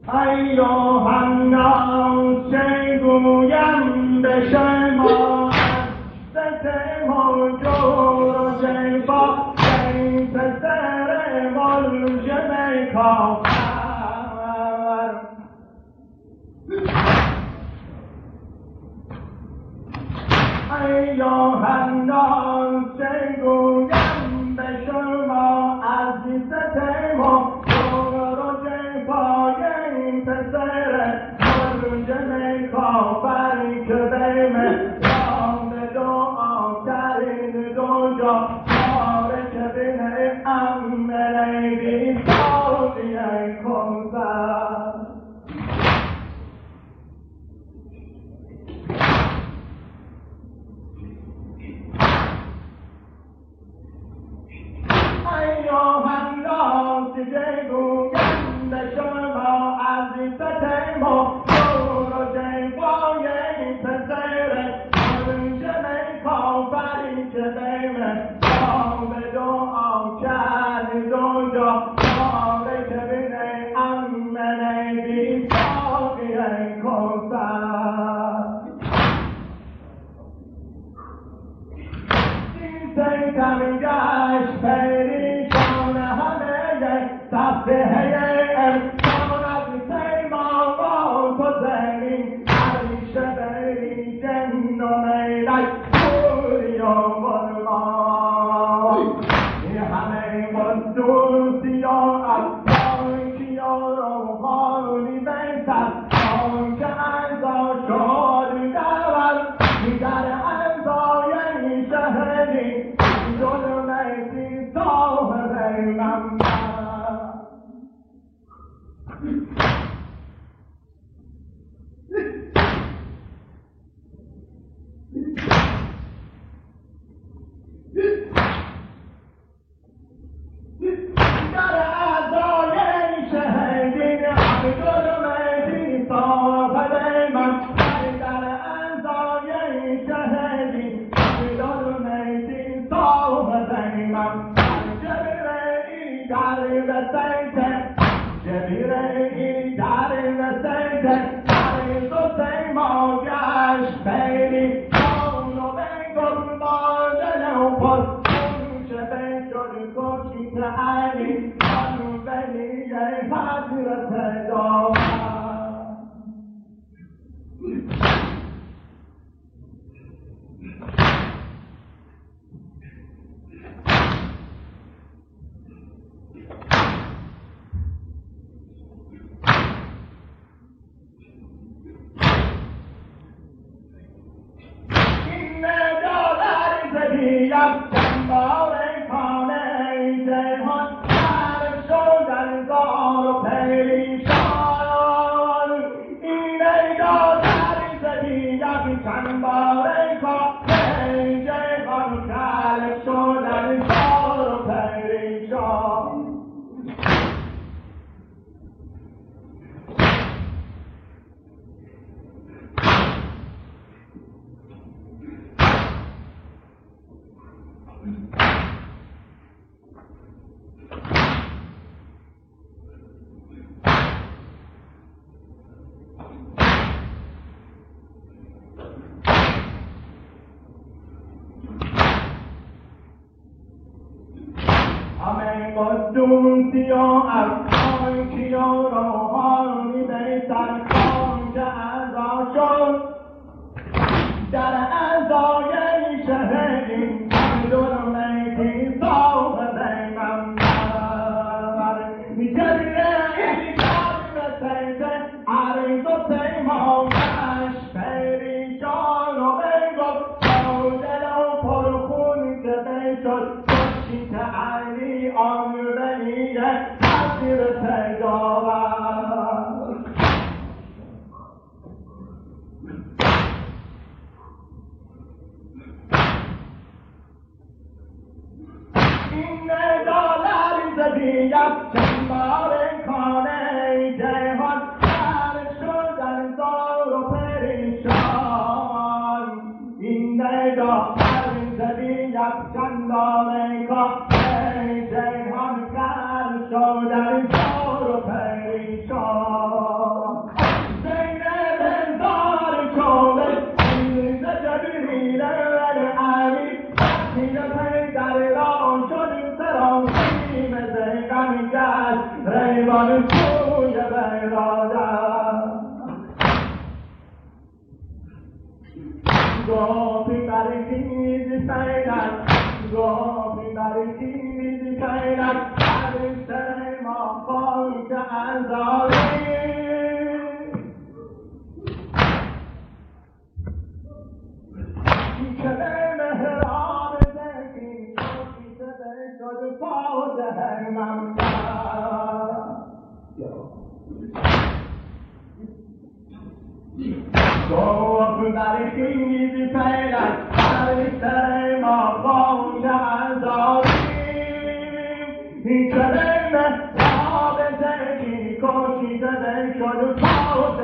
ایوه‌الناس چه گویم به شما ست موجود و جیبا این پسر ملجم کافر ایوه‌الناس چه گویم به شما عزیزت موجود و جیبا این پسر ملجم کافر که بیمه رام دعا کرد دو جا کاره که بینه امنه بی سالی کنزر ایوه‌الناس چه گویم به شما عزیزت موجود و جیبای این پسر ملجم کافری که بیمه رام دعا کرد دو جا کاره که بینه امنه بی ساقی کنزر سیتم گشت پریشان همه صفحه امکان از پیمان با تو زمین همیشه بری جن و میلک پوری و ملمان این همه قدوسی و افرانکی و روحانی بیتر آنکه ازا شد در ازای شهری ظلمتی صاحب منبر در ازای شهری ظلمتی صاحب منبر در ازای شهری ظلمتی صاحب منبر جبرئیل در بسیطه جبرئیل در بسیطه عریض و سیما گشت پیری کون و بگم مادر و پس اونچه بشد کشید علی آن بلیه حضرت داور جنبار خانه جهان هر شدن زار و پریشان این ایداد در زدیدم جنبار خانه جهان هر شدن زار و پریشان همه قدوسی و افرانکی و روحانی بیتر که ازا شد در ازای شهری ظلمتی صاحب منبر جبرئیل در بسیطه عریض و سیما گشت پریشان و بگفت دل و پرخون که بشد کشید علی آن بلیه حضرت داور این دلار زدیم جنبار خانه جهان هر شدن زار و پریشان این دلار زدیم جنبار خانه جهان هر شدن زار و پریشان گفتی برای چیزی پیدن گفتی برای چیزی پیدن برای سر ما خواهی که ازاری که به مهران زکی گفتی که به شد پاوز هرمم گفت برای چیزی پیدن برای سر ما خواهی که ازاری که به مهران زکی گفتی که به شد پاوز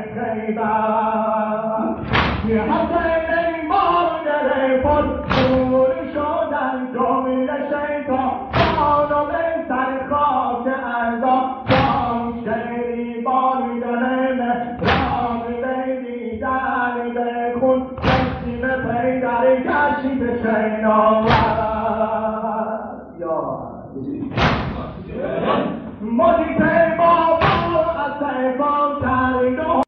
هرمم حسین مادر پرشور شدن جمله شیطان و به سر خاک ارزا جان شیری باری دارم رام بیدیدن بخون کسی به پیدر کشید شیناور یا مدی پیمان